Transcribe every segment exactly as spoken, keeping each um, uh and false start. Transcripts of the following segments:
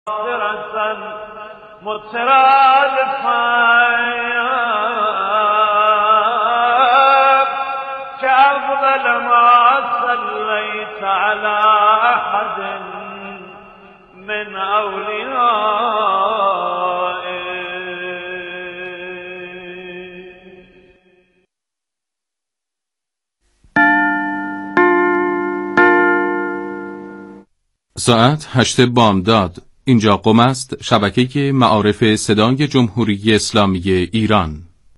من اولیاء ساعت هشت بامداد. اینجا قم است، شبکه معارف صدای جمهوری اسلامی ایران.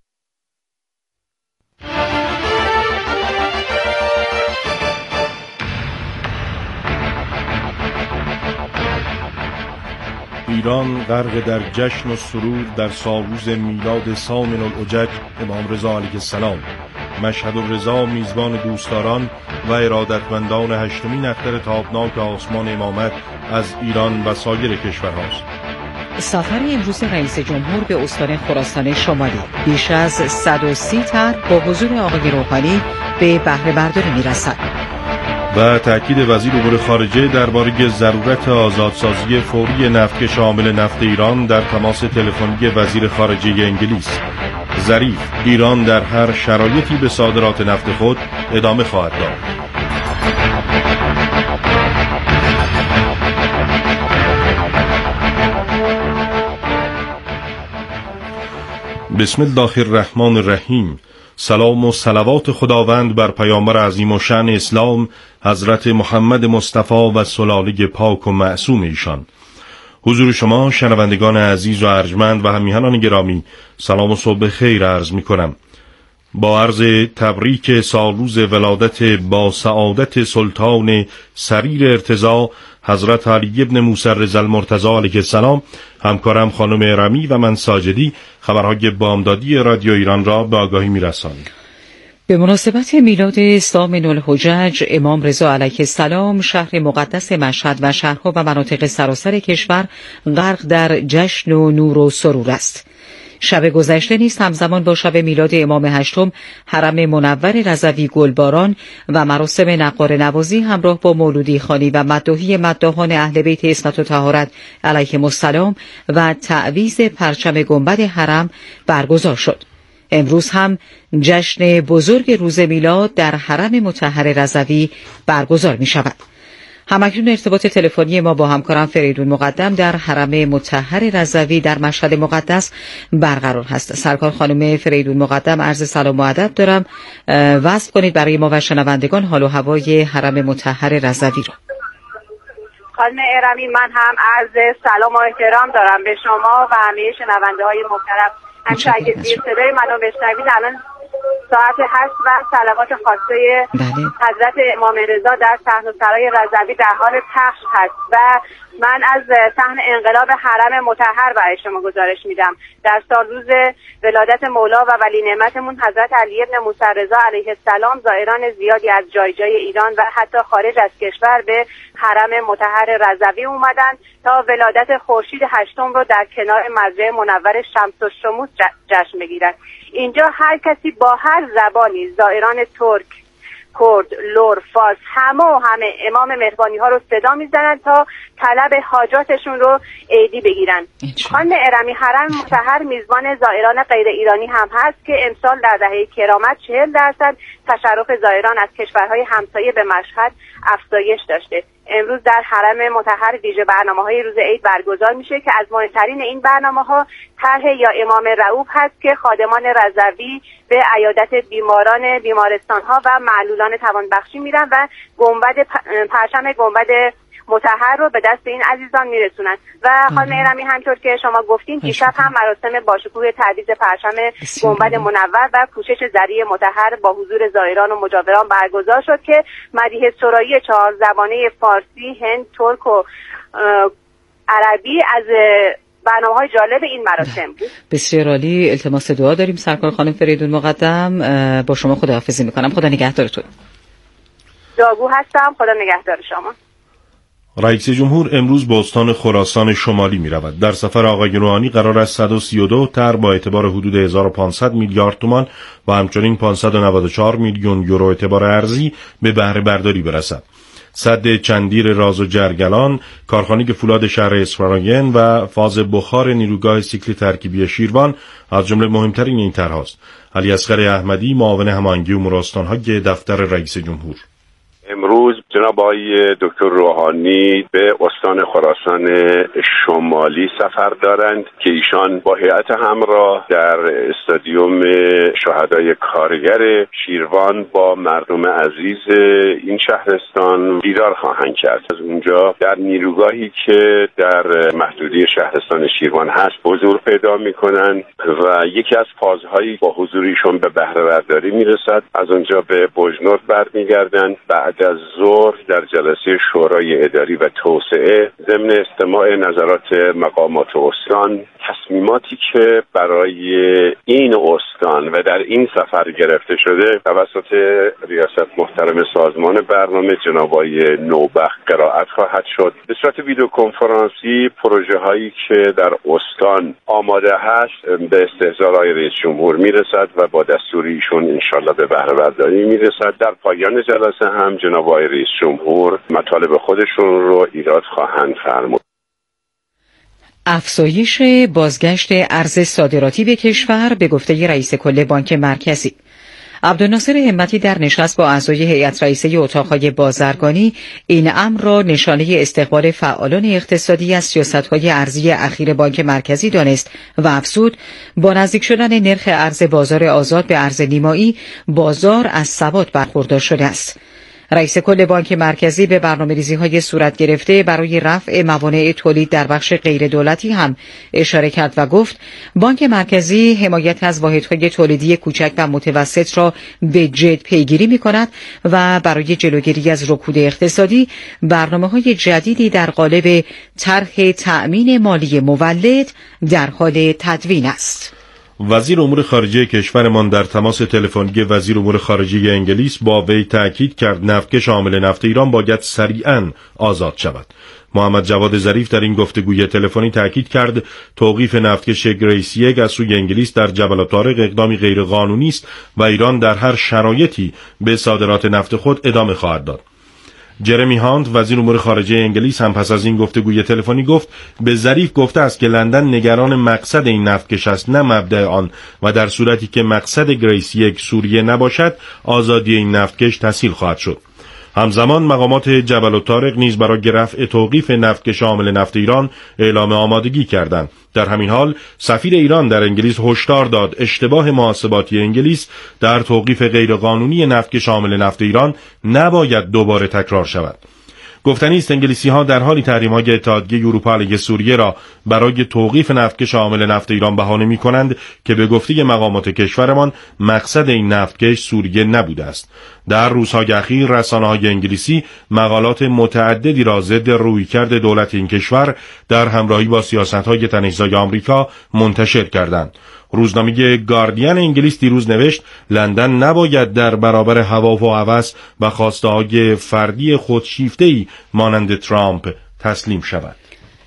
ایران غرق در جشن و سرور در سالروز میلاد ثامن الحجج امام رضا علیه السلام. مشهد الرضا میزبان دوستداران و ارادتمندان هشتمین اختر تابناک آسمان امامت از ایران و سایر کشورهاست. سفر امروز رئیس جمهور به استان خراسان شمالی، بیش از صد و سی طرح با حضور آقای روحانی به بهره برداری میرسد. و تأکید وزیر امور خارجه درباره ضرورت آزادسازی فوری نفتکش عامل نفت ایران در تماس تلفنی وزیر خارجه انگلیس. ظریف: ایران در هر شرایطی به صادرات نفت خود ادامه خواهد داد. بسم الله الرحمن الرحیم. سلام و صلوات خداوند بر پیامبر عظیم و شأن اسلام حضرت محمد مصطفی و سلاله پاک و معصوم ایشان. حضور شما شنوندگان عزیز و ارجمند و همیهنان گرامی، سلام و صبح خیر عرض می کنم. با عرض تبریک سالروز ولادت با سعادت سلطان سریر ارتضا حضرت علی ابن موسی رضا المرتضی علیه السلام، همکارم خانم ارمی و من ساجدی خبرهای بامدادی رادیو ایران را به آگاهی می‌رسانیم. به مناسبت میلاد ثامن الحجج امام رضا علیه السلام، شهر مقدس مشهد و شهرها و مناطق سراسر کشور غرق در جشن و نور و سرور است. شب گذشته نیز همزمان با شب میلاد امام هشتم، حرم منور رضوی گلباران و مراسم نقار نوازی همراه با مولودی خوانی و مداحی مداحان اهل بیت عصمت و طهارت علیهم السلام و تعویض پرچم گنبد حرم برگزار شد. امروز هم جشن بزرگ روز میلاد در حرم مطهر رضوی برگزار می شود. همکنون ارتباط تلفنی ما با همکارم فریدون مقدم در حرم مطهر رضوی در مشهد مقدس برقرار هست. سرکار خانم فریدون مقدم، عرض سلام و ادب دارم، وصف کنید برای ما و شنوندگان حال و هوای حرم مطهر رضوی را. خانم ارمی، من هم عرض سلام و احترام دارم به شما و همه شنونده های محترم. همچه اگه دیر صدای منو بشنوید، الان ساعت هشت و صلوات خاصه حضرت امام رضا در صحن‌السرای رضوی در حال پخش هست و من از صحن انقلاب حرم مطهر برای شما گزارش میدم. در سال روز ولادت مولا و ولی نعمتمون حضرت علی ابن موسی رضا علیه السلام، زائران زیادی از جای جای ایران و حتی خارج از کشور به حرم مطهر رضوی اومدن تا ولادت خورشید هشتم رو در کنار مزرعه منور شمس الشموس جشن بگیرند. اینجا هر کسی با هر زبانی، زائران ترک، کرد، لور، فارس، همه و همه امام مهربانی ها رو صدا میزنن تا طلب حاجاتشون رو عیدی بگیرن. خانم ارمی، حرم مطهر میزبان زائران غیر ایرانی هم هست که امسال در دهه کرامت چهل درصد تشرف زائران از کشورهای همسایه به مشهد افزایش داشته. امروز در حرم مطهر ویژه برنامه‌های روز عید برگزار میشه که از مهمترین این برنامه‌ها طرح یا امام رؤوف هست که خادمان رضوی به عیادت بیماران بیمارستان‌ها و معلولان توانبخشی میرن و گنبد پرچم گنبد مطهر رو به دست این عزیزان میرسونن. و خانم ارمی، همطور که شما گفتین، دیشب هم مراسم باشکوه تعویض پرچم گنبد منور و پوشش زری مطهر با حضور زائران و مجاوران برگزار شد که مدیح سرایی چهار زبانه فارسی، هند، ترک و عربی از برنامه‌های جالب این مراسم بود. بسیار عالی. التماس دعا داریم سرکار خانم فریدون مقدم. با شما خداحافظی میکنم. خدا نگهدارتون. دعاگو هستم. خدا نگهدار شما. رئیس جمهور امروز به استان خراسان شمالی می رود. در سفر آقای روحانی قرار است صد و سی و دو طرح با اعتبار حدود هزار و پانصد میلیارد تومان و همچنین پانصد و نود و چهار میلیون یورو اعتبار ارزی به بهره برداری برسد. سد چندیر راز و جرگلان، کارخانه فولاد شهر اسفراین و فاز بخار نیروگاه سیکل ترکیبی شیروان از جمله مهمترین این طرح‌هاست. علی اصغر احمدی، معاون هماهنگی امور استان‌های دفتر رئیس جمهور: امروز جناب آقای دکتر روحانی به استان خراسان شمالی سفر دارند که ایشان با هیئت همراه در استادیوم شهدای کارگر شیروان با مردم عزیز این شهرستان دیدار خواهند کرد. از اونجا در نیروگاهی که در محدوده شهرستان شیروان هست حضور پیدا می‌کنند و یکی از فازهایی با حضوریشون به بهره برداری میرسد. از اونجا به بوجنورد برمیگردند. بعد از ظهر در جلسه شورای اداری و توسعه ضمن استماع نظرات مقامات استان تصمیماتی که برای این استان و در این سفر گرفته شده توسط ریاست محترم سازمان برنامه جناب آقای نوبخت قرائت خواهد شد. به صورت ویدیو کنفرانسی پروژه هایی که در استان آماده هست به استحضار آقای رئیس جمهور میرسد و با دستور ایشون انشالله به بهره برداری میرسد. در پایان جلسه هم جناب آقای رئیس جمهور مطالب خودشون رو ایراد خواهند فرمود. افزایش بازگشت ارز صادراتی به کشور به گفته رئیس کل بانک مرکزی. عبدالناصر همتی در نشست با اعضای هیئت رئیسه اتاق‌های بازرگانی این امر را نشانه استقبال فعالان اقتصادی از سیاست‌های ارزی اخیر بانک مرکزی دانست و افزود با نزدیک شدن نرخ ارز بازار آزاد به ارز نیمایی بازار از ثبات برخوردار شده است. رئیس کل بانک مرکزی به برنامه‌ریزی‌های صورت گرفته برای رفع موانع تولید در بخش غیر دولتی هم اشاره کرد و گفت بانک مرکزی حمایت از واحدهای تولیدی کوچک و متوسط را به جد پیگیری می‌کند و برای جلوگیری از رکود اقتصادی برنامه‌های جدیدی در قالب طرح تأمین مالی مولد در حال تدوین است. وزیر امور خارجه کشورمان در تماس تلفنی وزیر امور خارجه انگلیس با وی تأکید کرد نفتکش حامل نفت ایران باید سریعاً آزاد شود. محمد جواد ظریف در این گفتگوی تلفنی تأکید کرد توقیف نفتکش گریس یک از سوی انگلیس در جبل الطارق اقدامی غیرقانونی است و ایران در هر شرایطی به صادرات نفت خود ادامه خواهد داد. جرمی هانت وزیر امور خارجه انگلیس هم پس از این گفتگوی تلفنی گفت به ظریف گفته است که لندن نگران مقصد این نفتکش است نه مبدأ آن و در صورتی که مقصد گریس یک سوریه نباشد آزادی این نفتکش تسهیل خواهد شد. همزمان مقامات جبل الطارق نیز برای رفع توقیف نفتکش حامل نفت ایران اعلام آمادگی کردند. در همین حال سفیر ایران در انگلیس هشدار داد اشتباه محاسباتی انگلیس در توقیف غیرقانونی نفتکش حامل نفت ایران نباید دوباره تکرار شود. گفتنی است انگلیسی ها در حالی تحریم‌های اتحادیه اروپا علیه سوریه را برای توقیف نفتکش حامل نفت ایران بهانه می‌کنند که به گفته مقامات کشورمان مقصد این نفتکش سوریه نبوده است. در روزهای اخیر رسانه‌های انگلیسی مقالات متعددی را ضد رویکرد دولت این کشور در همراهی با سیاست‌های تنش‌زای آمریکا منتشر کردند. روزنامه گاردین انگلیس دیروز نوشت لندن نباید در برابر هوا و هوس و خواسته‌های فردی خودشیفته‌ای مانند ترامپ تسلیم شود.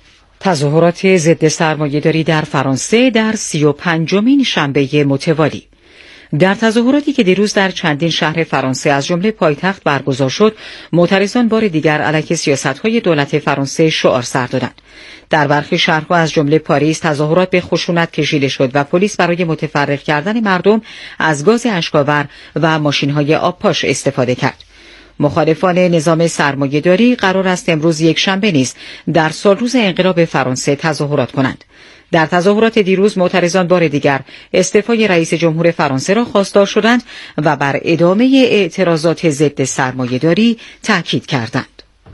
تظاهرات ضد سرمایه‌داری در فرانسه در سی و پنجمین شنبه متوالی. در تظاهراتی که دیروز در چندین شهر فرانسه از جمله پایتخت برگزار شد، معترضان بار دیگر علیه سیاست‌های دولت فرانسه شعار سر دادند. در برخی شهرها از جمله پاریس تظاهرات به خشونت کشیده شد و پلیس برای متفرق کردن مردم از گاز اشک‌آور و ماشین‌های آبپاش استفاده کرد. مخالفان نظام سرمایه‌داری قرار است امروز یک شنبه نیز در سالروز انقلاب فرانسه تظاهرات کنند. در تظاهرات دیروز معترضان بار دیگر استعفای رئیس جمهور فرانسه را خواستار شدند و بر ادامه اعتراضات ضد سرمایه‌داری تاکید کردند.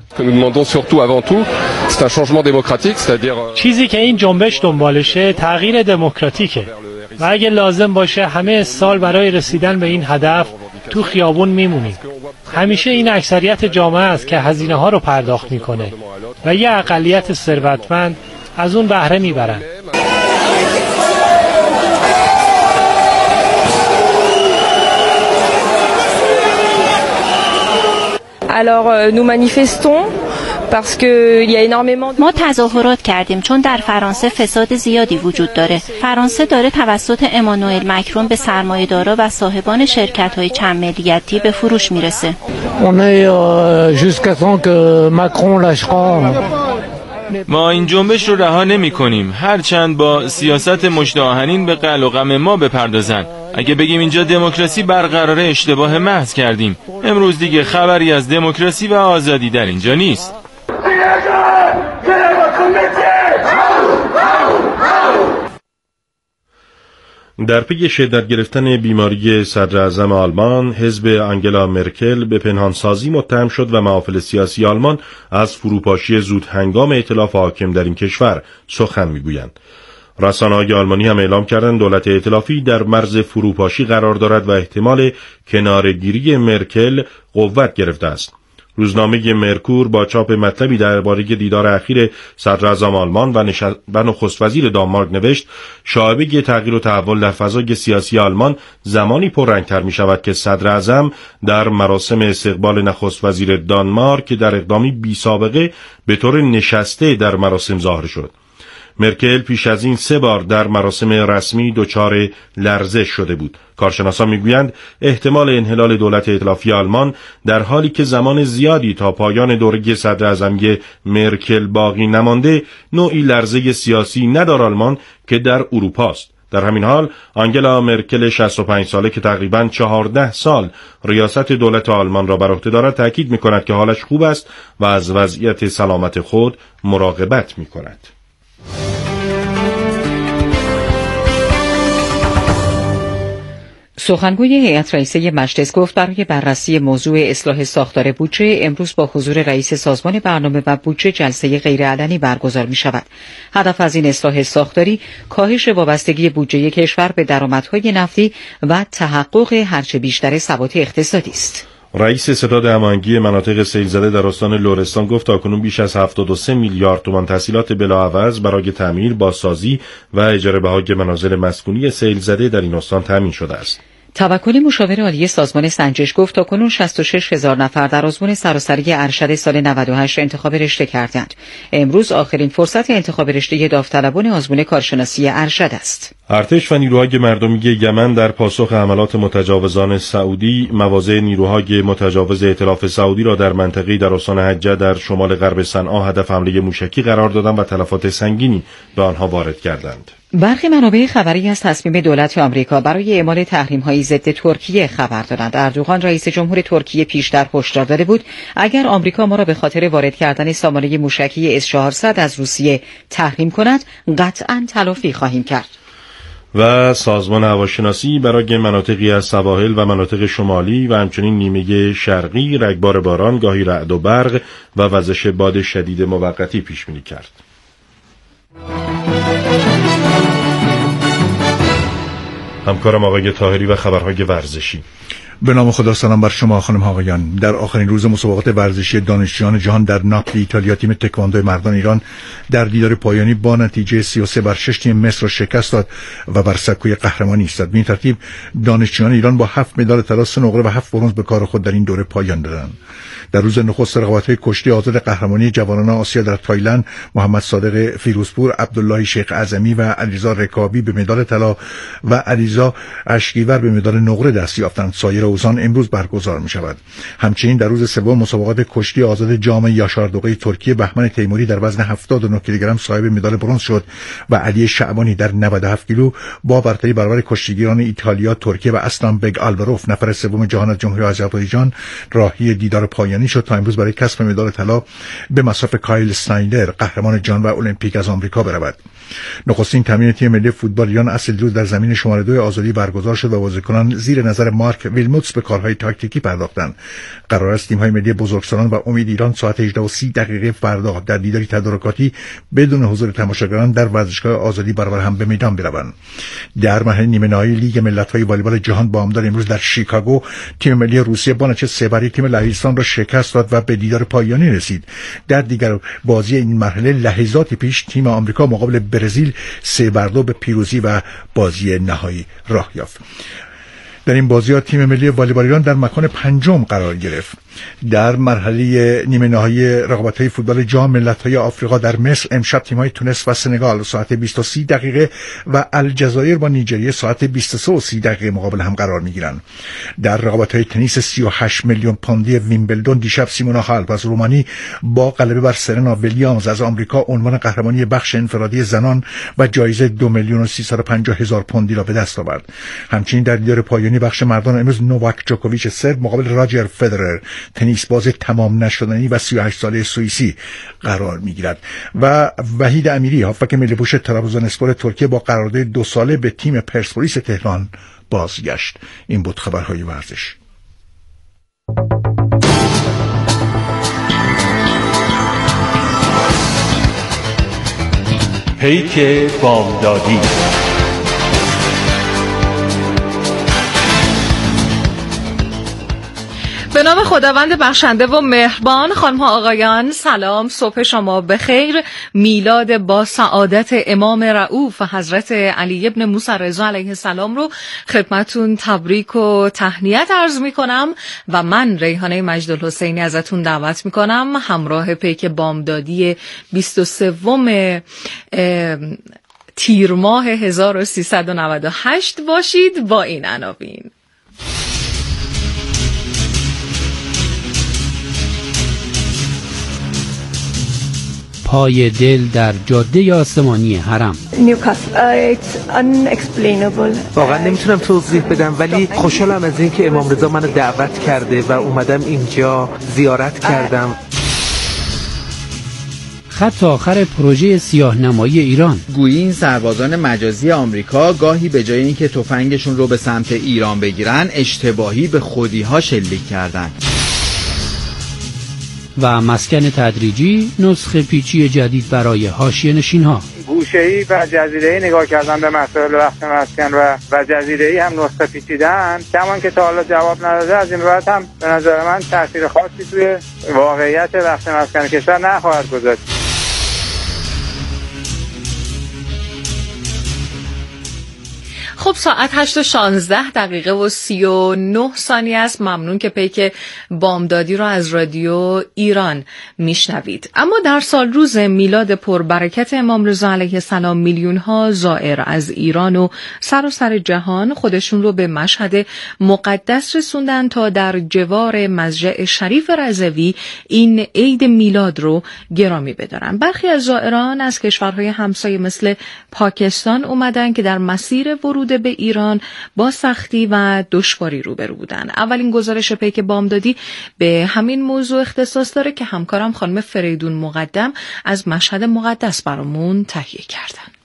چیزی که این جنبش دنبالشه تغییر دموکراتیکه و اگه لازم باشه همه سال برای رسیدن به این هدف تو خیابون میمونیم. همیشه این اکثریت جامعه است که هزینه ها رو پرداخت میکنه و یه اقلیت ثروتمند از اون بهره میبرن. Alors nous manifestons ما تظاهرات کردیم چون در فرانسه فساد زیادی وجود داره. فرانسه داره توسط امانوئل مکرون به سرمایه‌دارا و صاحبان شرکت‌های چند ملیتی به فروش میرسه. ما این جنبش رو رها نمی کنیم، هرچند با سیاست مژده آهنین به قل و غم ما بپردازن. اگه بگیم اینجا دموکراسی برقراره اشتباه محض کردیم. امروز دیگه خبری از دموکراسی و آزادی در اینجا نیست. در پی شدت گرفتن بیماری صدر اعظم آلمان، حزب آنگلا مرکل به پنهانسازی متهم شد و محافل سیاسی آلمان از فروپاشی زود هنگام ائتلاف حاکم در این کشور سخن میگویند. رسانه‌های آلمانی هم اعلام کردند دولت ائتلافی در مرز فروپاشی قرار دارد و احتمال کناره‌گیری مرکل قوت گرفته است. روزنامه مرکور با چاپ مطلبی درباره دیدار اخیر صدر اعظم آلمان و, نش... و نخست وزیر دانمارک نوشت شایبه تغییر و تحول در فضای سیاسی آلمان زمانی پررنگتر می شود که صدر اعظم در مراسم استقبال نخست وزیر دانمارک در اقدامی بی سابقه به طور نشسته در مراسم ظاهر شد. مرکل پیش از این سه بار در مراسم رسمی دچار لرزش شده بود. کارشناسان میگویند احتمال انحلال دولت ائتلافی آلمان در حالی که زمان زیادی تا پایان دوره صدر اعظمی مرکل باقی نمانده نوعی لرزه سیاسی نه در آلمان که در اروپا است. در همین حال آنگلا مرکل شصت و پنج ساله که تقریباً چهارده سال ریاست دولت آلمان را بر عهده دارد تأکید می‌کند که حالش خوب است و از وضعیت سلامت خود مراقبت می‌کند. سخنگوی هیئت رئیسه مجلس گفت برای بررسی موضوع اصلاح ساختار بودجه امروز با حضور رئیس سازمان برنامه و بودجه جلسه غیرعلنی برگزار می شود. هدف از این اصلاح ساختاری کاهش وابستگی بودجه کشور به درآمدهای نفتی و تحقق هرچه بیشتر ثبات اقتصادی است. رئیس ستاد هماهنگی مناطق سیل زده در استان لرستان گفت تاکنون بیش از هفتاد و سه میلیارد تومان تسهیلات بلاعوض برای تعمیر، بازسازی و اجاره بهای منازل مسکونی سیل زده در این استان تامین شده است. توکلی مشاور عالی سازمان سنجش گفت تاکنون شصت و شش هزار نفر در آزمون سراسری ارشد سال نود و هشت انتخاب رشته کردند. امروز آخرین فرصت انتخاب رشته داوطلبان آزمون کارشناسی ارشد است. ارتش و نیروهای مردمی یمن در پاسخ حملات متجاوزان سعودی مواضع نیروهای متجاوز ائتلاف سعودی را در منطقه‌ای در استان حجه در شمال غرب صنعا هدف حمله موشکی قرار دادند و تلفات سنگینی به آنها وارد کردند. برخی منابع خبری از تصمیم دولت آمریکا برای اعمال تحریم‌های ضد ترکیه خبر دادند. اردوغان رئیس جمهور ترکیه پیشتر هشدار داده بود اگر آمریکا ما را به خاطر وارد کردن سامانه موشکی اس چهارصد از روسیه تحریم کند قطعاً تلافی خواهیم کرد. و سازمان هواشناسی برای مناطقی از سواحل و مناطق شمالی و همچنین نیمه شرقی رگبار باران، گاهی رعد و برق و وزش باد شدید موقتی پیش بینی کرد. همکارم آقای طاهری و خبرهای ورزشی. به نام خدا، سلام بر شما خانم آقایان. در آخرین روز مسابقات ورزشی دانشجویان جهان در ناپلی ایتالیا تیم تکواندو مردان ایران در دیدار پایانی با نتیجه سی و سه بر شش تیم مصر را شکست داد و بر سکوی قهرمانی ایستاد. به این ترتیب دانشجویان ایران با هفت مدال طلا، سه نقره و هفت برنز به کار خود در این دوره پایان دادند. در روز نخست رقابت‌های کشتی آزاد قهرمانی جوانان آسیا در تایلند، محمد صادق فیروزپور، عبدالله شیخ اعظمی و علیرضا رکابی به مدال طلا و علیرضا اشکیور به مدال نقره دست یافتند. سایر اوزان امروز برگزار می‌شود. همچنین در روز سوم مسابقات کشتی آزاد جام یاشاردوغه ترکیه، بهمن تیموری در وزن هفتاد و نه کیلوگرم صاحب مدال برنز شد و علی شعبانی در نود و هفت کیلو با برتری برابر کشتیگیران ایتالیا، ترکیه و اسلام بگ آلواروف نفر سوم جهان از جمهوری آذربایجان راهی دیدار پایانی شد تا امروز برای کسب مدال طلا به مصاف کایل سنایدر قهرمان جام و المپیک از آمریکا برود. نخستین تمرین تیم ملی فوتبال ایران اصل روز در زمین شماره دو آزادی برگزار شد و بازیکنان زیر نظر مارک ویلموتس به کارهای تاکتیکی پرداختند. قرار است تیم‌های ملی بزرگسالان و امید ایران ساعت هجده و سی دقیقه فردا در دیداری تدارکاتی بدون حضور تماشاگران در ورزشگاه آزادی برابر هم به میدان بروند. در مرحله نیمه نهایی لیگ ملت‌های والیبال جهان با امداد امروز در شیکاگو تیم ملی روسیه با نتیجه سه بر یک تیم لهستان را شکست داد و به دیدار پایانی رسید. در دیگر بازی این مرحله لحظاتی پیش تیم آمریکا مقابل برزیل سه بر دو به پیروزی و بازی نهایی راه یافت. در این بازی‌ها تیم ملی والیبال ایران در مکان پنجم قرار گرفت. در مرحله نیمه نهایی رقابت‌های فوتبال جام ملت‌های آفریقا در مصر امشب تیم‌های تونس و سنگال ساعت بیست و سی دقیقه و الجزایر با نیجریه ساعت بیست و سه و سی دقیقه مقابل هم قرار می‌گیرند. در رقابت‌های تنیس سی و هشت میلیون پوندی ویمبلدون دیشب سیمونا هالپ از رومانی با غلبه بر سرنا ویلیامز از آمریکا عنوان قهرمانی بخش انفرادی زنان و جایزه دو میلیون و سیصد و پنجاه هزار پوندی را به دست آورد. همچنین در دیدار پایانی بخش مردان امروز نوواک جوکوویچ سرب مقابل راجر فدرر تنیس باز تمام نشدنی و سی و هشت ساله سوئیسی قرار میگیرد و وحید امیری هافبک ملی پوش ترابزوناسپور ترکیه با قرارداد دو ساله به تیم پرسپولیس تهران بازگشت. این بود خبرهای ورزش. پیک بامدادی. به نام خداوند بخشنده و مهربان، خانم ها آقایان، سلام، صبح شما بخیر. میلاد با سعادت امام رؤوف حضرت علی ابن موسی رضا علیه السلام رو خدمتون تبریک و تهنیت عرض می کنم و من ریحانه مجدالحسینی ازتون دعوت می کنم همراه پیک بامدادی بیست و سوم تیر ماه هزار و سیصد و نود و هشت باشید با این عناوین. پای دل در جاده آسمانی حرم. واقعا نمیتونم توضیح بدم، ولی خوشحالم از اینکه امام رضا منو دعوت کرده و اومدم اینجا زیارت کردم. خط آخر پروژه سیاه‌نمایی ایران. گویی این سربازان مجازی آمریکا گاهی به جای اینکه تفنگشون رو به سمت ایران بگیرن، اشتباهی به خودی‌ها شلیک کردن. و مسکن تدریجی، نسخه پیچی جدید برای حاشیه نشین‌ها. گوشه‌ای و جزیره‌ای نگاه کردن به مسائل وقت مسکن و و جزیره‌ای هم نسخه پیچیدن، کمان که تا حالا جواب نداده، از این بعد هم به نظر من تاثیر خاصی توی واقعیت وقت مسکن کشور نخواهد گذاشت. خب ساعت هشت و شانزده دقیقه و سی و نه ثانیه است. ممنون که پیک بامدادی رو از رادیو ایران میشنوید. اما در سال روز میلاد پربرکت امام رضا علیه السلام میلیون ها زائر از ایران و سراسر جهان خودشون رو به مشهد مقدس رسوندن تا در جوار مسجد شریف رضوی این عید میلاد رو گرامی بدارن. برخی از زائران از کشورهای همسایه مثل پاکستان اومدن که در مسیر ورود به ایران با سختی و دشواری روبرو بودن. اولین گزارش پیک بامدادی به همین موضوع اختصاص داره که همکارم خانم فریدون مقدم از مشهد مقدس برامون تهیه کردن.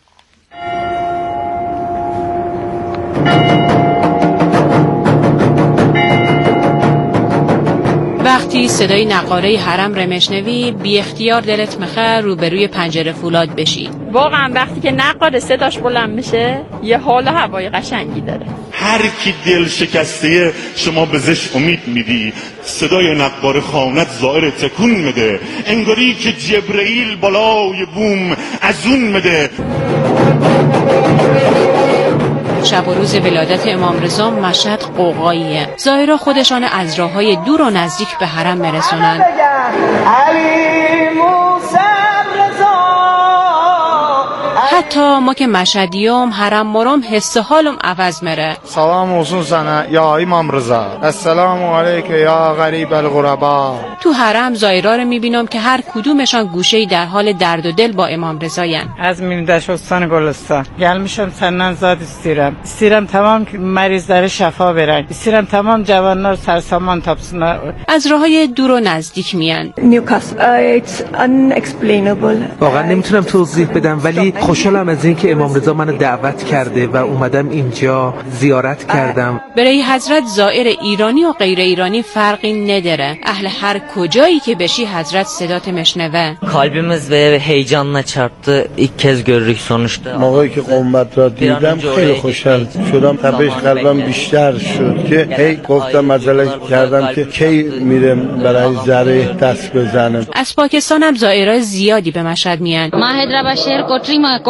وقتی صدای نقاره حرم رو میشنوی، بی اختیار دلت میخواد روبروی پنجره فولاد بشی. واقعا وقتی که نقاره صداش بلند میشه، یه حال هوای قشنگی داره. هر کی دل شکسته شما بهش امید میدی، صدای نقاره خوانت زائر تکون میده، انگاری که جبرئیل بالای بوم از اون میده. شب و روز ولادت امام رضا مشهد قوقاییه. زائرها خودشان از راههای دور و نزدیک به حرم میرسونن. حتی ما که مشهدیام حرم مرام حس حالم عوض میره. سلام olsun sana یا امام رضا، السلام علیک یا غریب الغربا. تو حرم زائرها رو میبینم که هر کدومشان گوشه‌ای در حال درد و دل با امام رضاین. از میردش استان گلستان gelmişim senden zat isterim. isterim tamam مریض‌lara شفا برن. isterim tamam جوانlar سرسامان tapsınlar. از راههای دور و نزدیک میان. واقعا نمیتونم توضیح بدم، ولی خوشحالم از اینکه امام رضا منو دعوت کرده و اومدم اینجا زیارت کردم. برای حضرت زائر ایرانی و غیر ایرانی فرقی نداره. اهل هر kocayı که بشی حضرت صدات مشنوه. Kalbimiz ve heyecanla çarptı. İlk kez görürük sonuçta. موقعی که قومت را دیدم خیلی خوشحال شدم. تپش قلبم بیشتر شد که هی گفتم عجله کردم که کی میرم برای ذره دست بزنم. از پاکستان هم زائرای زیادی به مشهد میان. ما هیدرآباد شهر کوتری ما کوت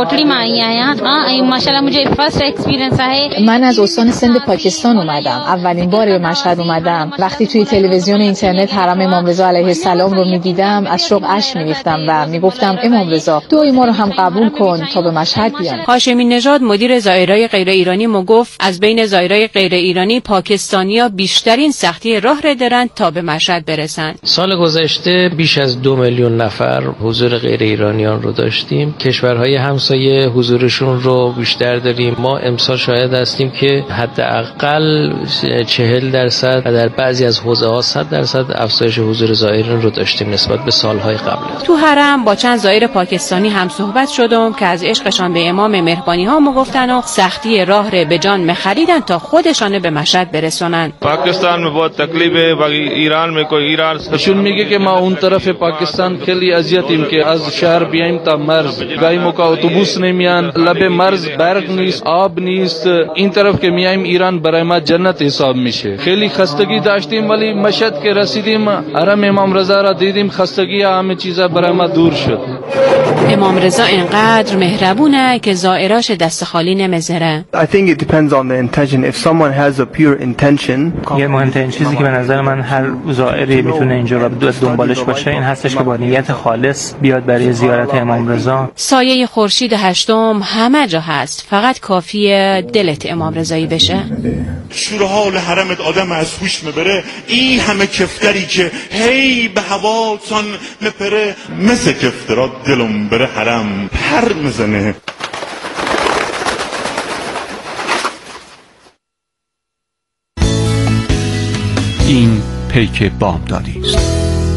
من از استان سند پاکستان اومدم. اولین بار به مشهد اومدم. وقتی توی تلویزیون اینترنت حرم امام رضا علیه السلام رو می‌دیدم از شوق اشک می‌ریختم و میگفتم امام رضا دعای ما رو هم قبول کن تا به مشهد بیام. هاشمی نژاد مدیر زائرای غیر ایرانی ما گفت از بین زائرای غیر ایرانی پاکستانی‌ها بیشترین سختی راه را دارند تا به مشهد برسند. سال گذشته بیش از دو میلیون نفر حضور غیر ایرانیان رو داشتیم. کشورهای همسایه حضورشون رو بیشتر داریم. ما امسال شاهد هستیم که حداقل چهل درصد و در بعضی از حوزه‌ها صد درصد افزایش حضور زائرین رو داشتیم نسبت به سالهای قبل. تو حرم با چند زائر پاکستانی هم صحبت شدم که از عشقشان به امام مهربانی ها مگفتن و سختی راه رو به جان مخریدن تا خودشان به مشهد برسونن. پاکستان में बहुत तकलीफ है बाकी Iran में कोई Iran ایشون میگه که ما اون طرف پاکستان خیلی اذیتیم که از شهر بیایم تا مرز گاهی موقع اتوبوس نمیان، لب مرز برق نیست، آب نیست. این طرف که میایم ایران برای ما جنت حساب میشه. خیلی خستگی داشتیم ولی مشهد که رسیدیم حرم امام رضا را دیدیم، خستگی همه چیزا برای ما دور شد. امام رضا اینقدر مهربونه که زائراش دست خالی نمیذاره. I think it depends on the intention. If someone has a pure intention. یه مهمترین چیزی که به نظر من هر زائری میتونه اینجا رو دنبالش باشه این هستش که با نیت خالص بیاد برای زیارت امام رضا. سایه خورشید هشتم همه جا هست، فقط کافیه دلت امام رضایی بشه. شور حال حرمت آدم از هوش میبره، این همه کفتری که هی به هواتان مپره، مثل کفترات دلم بره حرم پر میزنه. این پیک بامدادی است.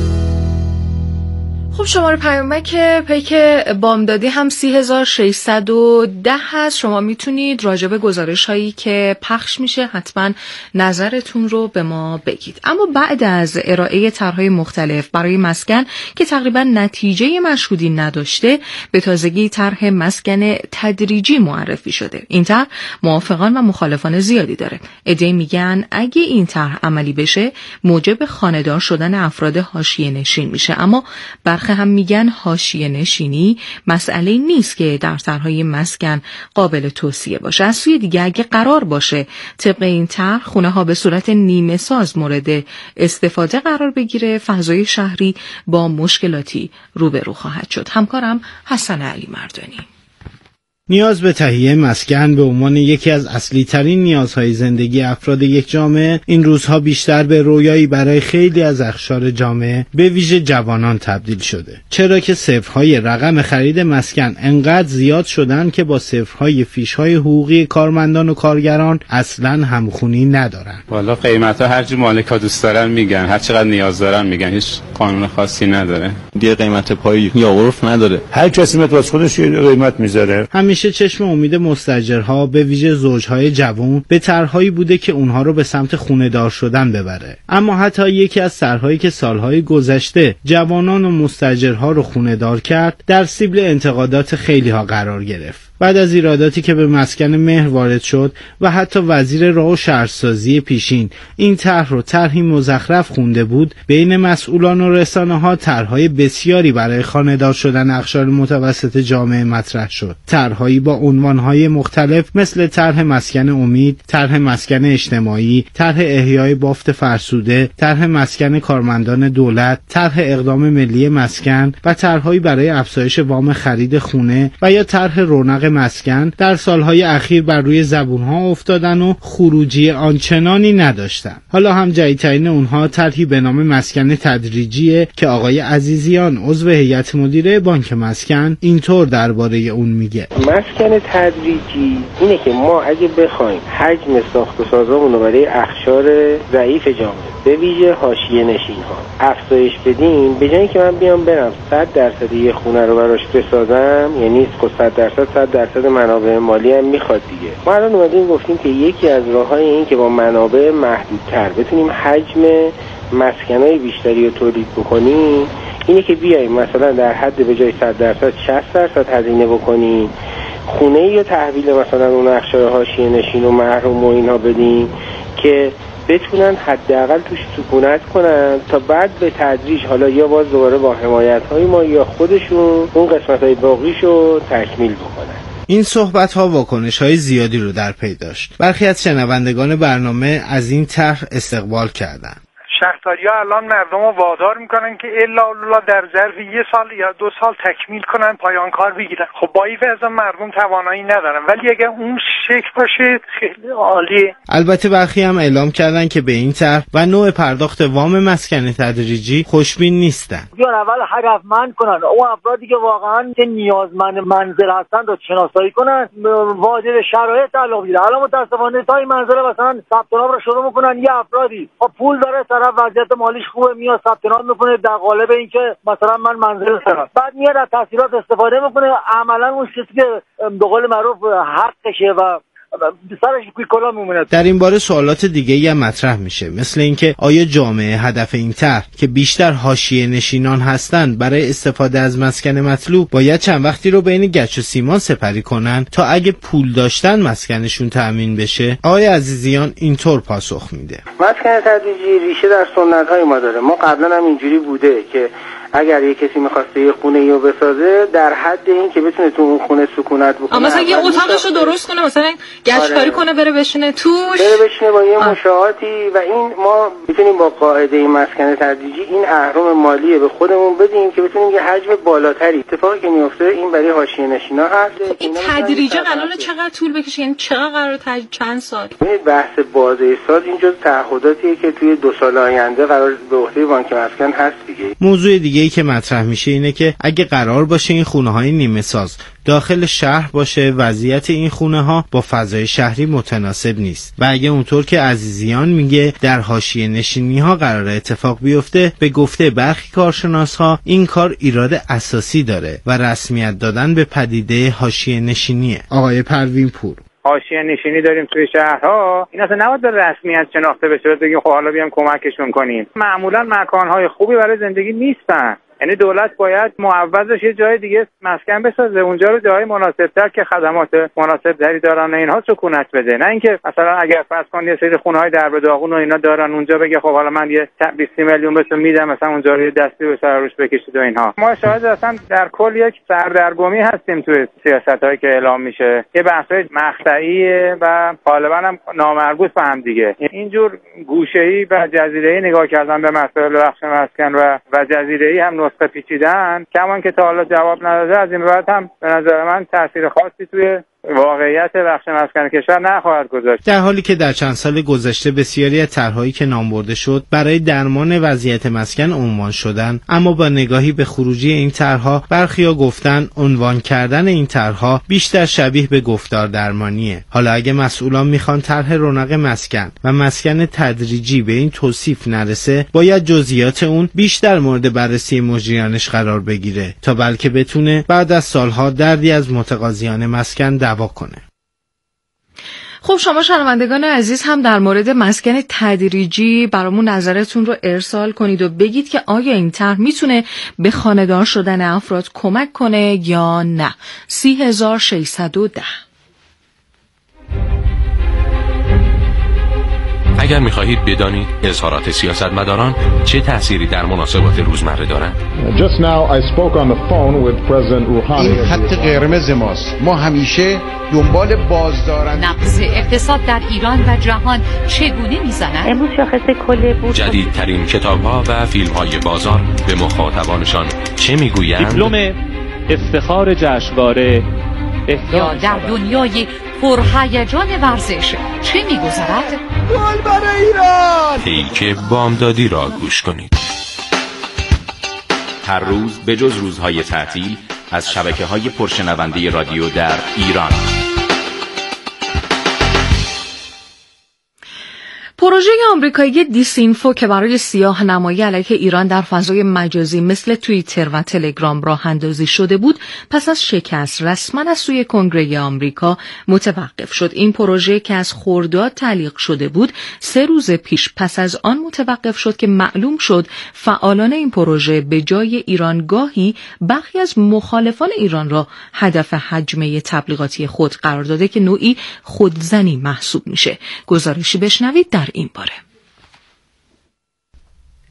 خب شماره پیامک پیک بامدادی هم سی هزار و ششصد و ده هست. شما میتونید راجع به گزارش هایی که پخش میشه حتما نظرتون رو به ما بگید. اما بعد از ارائه طرح‌های مختلف برای مسکن که تقریبا نتیجه مشهودی نداشته، به تازگی طرح مسکن تدریجی معرفی شده. این طرح موافقان و مخالفان زیادی داره. عده‌ای میگن اگه این طرح عملی بشه موجب خانه‌دار شدن افراد حاشیه نشین میشه، اما برخی هم میگن حاشیه نشینی مسئله نیست که در طرح‌های مسکن قابل توصیه باشه. از سوی دیگه اگه قرار باشه طبق این طرح خونه ها به صورت نیمه ساز مورد استفاده قرار بگیره، فضای شهری با مشکلاتی روبرو خواهد شد. همکارم حسن علی مردانی. نیاز به تهیه مسکن به عنوان یکی از اصلی ترین نیازهای زندگی افراد یک جامعه این روزها بیشتر به رویایی برای خیلی از اقشار جامعه به ویژه جوانان تبدیل شده، چرا که صفرهای رقم خرید مسکن انقدر زیاد شدن که با صفرهای فیشهای حقوقی کارمندان و کارگران اصلا همخونی ندارن. والا قیمتا هر چی مالکا دوست دارن میگن، هر چقدر نیاز دارن میگن، هیچ قانون خاصی نداره. دیگه قیمت پایی یا عرف نداره، هر کسی متواس خودش قیمت میذاره. همیشه چشم امید مستاجرها به ویژه زوجهای جوان به طرحهایی بوده که اونها رو به سمت خونه‌دار شدن ببره. اما حتی یکی از طرحهایی که سالهای گذشته جوانان و مستاجرها رو خونه‌دار کرد در سیبل انتقادات خیلی ها قرار گرفت. بعد از ایراداتی که به مسکن مهر وارد شد و حتی وزیر راه و شهرسازی پیشین این طرح رو طرحی مزخرف خونده بود، بین مسئولان و رسانه‌ها طرح‌های بسیاری برای خانه‌دار شدن اقشار متوسط جامعه مطرح شد. طرح‌هایی با عنوان‌های مختلف مثل طرح مسکن امید، طرح مسکن اجتماعی، طرح احیای بافت فرسوده، طرح مسکن کارمندان دولت، طرح اقدام ملی مسکن و طرح‌هایی برای افزایش وام خرید خونه و یا طرح رونق مسکن در سالهای اخیر بر روی زبونها افتادن و خروجی آنچنانی نداشتن. حالا هم جدیدترین اونها طرحی به نام مسکن تدریجیه که آقای عزیزیان عضو هیئت مدیره بانک مسکن اینطور درباره اون میگه. مسکن تدریجی اینه که ما اگه بخوایم حجم ساخت و سازامون رو برای اخشار ضعیف جامعه به ویژه حاشیه نشین ها افزایش بدیم، به جایی که من بیام برم صد درصد یه خونه رو براش بسازم، یعنی صد درصد صد درصد منابع مالی هم میخواد دیگه. ما الان اومدیم گفتیم که یکی از راه‌های این که با منابع محدودتر بتونیم حجم مسکنای بیشتری رو تولید بکنیم اینه که بیایم مثلا در حد به جای صد درصد شصت درصد هزینه بکنیم، خونه یا تحویل مثلا اون اقشار حاشیه نشین و محروم و اینها بدیم که بتونن حداقل توش سکونت کنن تا بعد به تدریج حالا یا باز دوباره با حمایت‌های ما یا خودشون اون قسمت‌های باقیشو تکمیل بکنن. این صحبت‌ها واکنش‌های زیادی رو در پی داشت. برخی از شنوندگان برنامه از این طرح استقبال کردند. شهرداری‌ها الان مردم رو وادار میکنن که الا الا در ظرف یه سال یا دو سال تکمیل کنن پایان کار بگیرن. خب با این وضع مردم توانایی ندارن، ولی اگه اون شکل باشه خیلی عالیه. البته برخی هم اعلام کردن که به این طرح و نوع پرداخت وام مسکن تدریجی خوشبین نیستن. بیان اول هدفمند کنن اون افرادی که واقعا که نیازمند منزل هستن رو شناسایی کنن، واجد شرایط تعلق بگیره. الان متاسفانه تا این منزل مثلا ثبت نام رو شروع میکنن، یه افرادی با پول داره، طرف وضعیت مالیش خوبه، میاد ثبت نام میکنه در قالب اینکه مثلا من منزل دارم، بعد میاد از تسهیلات استفاده میکنه، عملا اون چیزی که به قول معروف حقشه و سرش کویکولا میمونه. در این باره سوالات دیگه‌ای هم مطرح میشه، مثل اینکه آیا جامعه هدف این طرح که بیشتر حاشیه نشینان هستند برای استفاده از مسکن مطلوب باید چند وقتی رو بین گچ و سیمان سپری کنن تا اگه پول داشتن مسکنشون تأمین بشه؟ آقای عزیزیان اینطور پاسخ میده. مسکن تدریجی ریشه در سنت‌های ما داره. ما قبلا هم اینجوری بوده که اگر یه کسی می‌خواسته یه خونه‌ای رو بسازه در حد این که بتونه تو اون خونه سکونت بکنه، مثلا یه اتاقش رو درست کنه، مثلا گچ کاری کنه، بره بشینه توش، بره بشینه با یه مشاهاتی، و این ما میتونیم با قاعده این مسکن تدریجی این اهرم مالی به خودمون بدیم که بتونیم یه حجم بالاتری. اتفاقی که میفته این برای حاشیه نشینا هست. این تدریج قراره چقدر طول بکشه؟ یعنی چقدر قراره تج... چند سال؟ ببینید بحث بازه ساز این جزء تعهداتیه که توی دو سال آینده قرار به عهده بانک مسکن هست دیگه. موضوع دیگه ای که مطرح میشه اینه که اگه قرار باشه این خونه های نیمه ساز داخل شهر باشه، وضعیت این خونه ها با فضای شهری متناسب نیست و اگه اونطور که عزیزیان میگه در حاشیه نشینی ها قرار اتفاق بیفته، به گفته برخی کارشناس ها این کار ایراد اساسی داره و رسمیت دادن به پدیده حاشیه نشینیه. آقای پروین پور: حاشیه نشینی داریم توی شهرها، این اصلا نباید به رسمیت شناخته بشه بگیم خب حالا بیام کمکشون کنیم. معمولا مکانهای خوبی برای زندگی نیستن، یعنی دولت باید معوضش یه جای دیگه مسکن بسازه، اونجا رو جای مناسب‌تر که خدمات مناسب‌تری دارن اینها سکونت بده، نه اینکه مثلا اگر فرض کن یه سری خونه‌های در به داغون و اینا دارن اونجا بگه خب حالا من یه بیست میلیون بهتون میدم مثلا اونجا رو دستی به سر روش بکشید و اینها. ما شاید اصلا در کل یک سردرگمی هستیم توی سیاست‌هایی که اعلام میشه، یه بحث‌های مقطعیه و غالباً هم نامربوط به هم دیگه. اینجور گوشه‌ای و جزیره‌ای نگاه کردن به مسائل بخش مسکن و و جزیره‌ای هم نسخه پیچیدن، کمان که تا حالا جواب نداده، از این بعد هم به نظر من تاثیر خاصی توی واقعیت بخش مسکن کشور نخواهد گذاشت. در حالی که در چند سال گذشته بسیاری از طرح‌هایی که نام برده شد برای درمان وضعیت مسکن عنوان شدن، اما با نگاهی به خروجی این طرح‌ها برخیا گفتن عنوان کردن این طرح‌ها بیشتر شبیه به گفتار درمانیه. حالا اگه مسئولان میخوان طرح رونق مسکن و مسکن تدریجی به این توصیف نرسه، باید جزئیات اون بیشتر مورد بررسی مجریانش قرار بگیره تا بلکه بتونه بعد از سالها دردی از متقاضیان مسکن دعوا کنه. خب شما شنوندگان عزیز هم در مورد مسکن تدریجی برامون نظرتون رو ارسال کنید و بگید که آیا این طرح میتونه به خانه‌دار شدن افراد کمک کنه یا نه. سی هزار و ششصد و ده. اگر می‌خواهید بدانید اظهارات سیاستمداران چه تأثیری در مناسبات روزمره دارند. Just now I spoke on the phone with President Rouhani. این خط قرمز ماست. ما همیشه دنبال بازدارندگی. نقص اقتصاد در ایران و جهان چگونه میزند؟ امروز شاخص کل بود. جدیدترین کتاب‌ها و فیلم‌های بازار به مخاطبانشان چه میگویند؟ دیپلم افتخار جشنواره یا در دنیای پرهیجان ورزش چه میگذرد؟ گل برای ایران! پیک بامدادی را گوش کنید. هر روز به جز روزهای تعطیل از شبکه‌های پرشنونده رادیو در ایران. پروژه آمریکایی دیسینفو که برای سیاه نمایی علیه ایران در فضای مجازی مثل توییتر و تلگرام راه اندازی شده بود، پس از شکست رسما از سوی کنگره آمریکا متوقف شد. این پروژه که از خرداد تعلیق شده بود، سه روز پیش پس از آن متوقف شد که معلوم شد فعالان این پروژه به جای ایران گاهی برخی از مخالفان ایران را هدف هجمه تبلیغاتی خود قرار داده که نوعی خودزنی محسوب میشه. گزارشی بشنوید در این باره.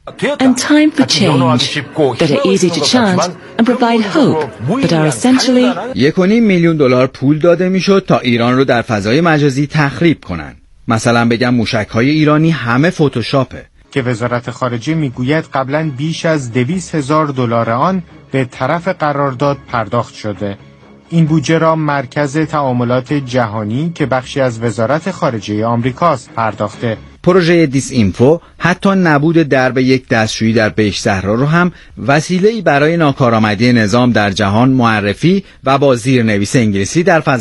and time for change that are easy to chant and provide hope but are essentially یک و نیم میلیون دلار پول داده میشد تا ایران رو در فضای مجازی تخریب کنن. مثلا بگم موشک‌های ایرانی همه فتوشاپه. که وزارت خارجه میگوید قبلا بیش از دویست هزار دلار آن به طرف قرارداد پرداخت شده. این بودجه را مرکز تعاملات جهانی که بخشی از وزارت خارجه آمریکاست پرداخته. پروژه دیس اینفو حتی نبود درب یک دستشویی در بیش صحرا رو هم وسیله‌ای برای ناکارآمدی نظام در جهان معرفی و با زیرنویس انگلیسی در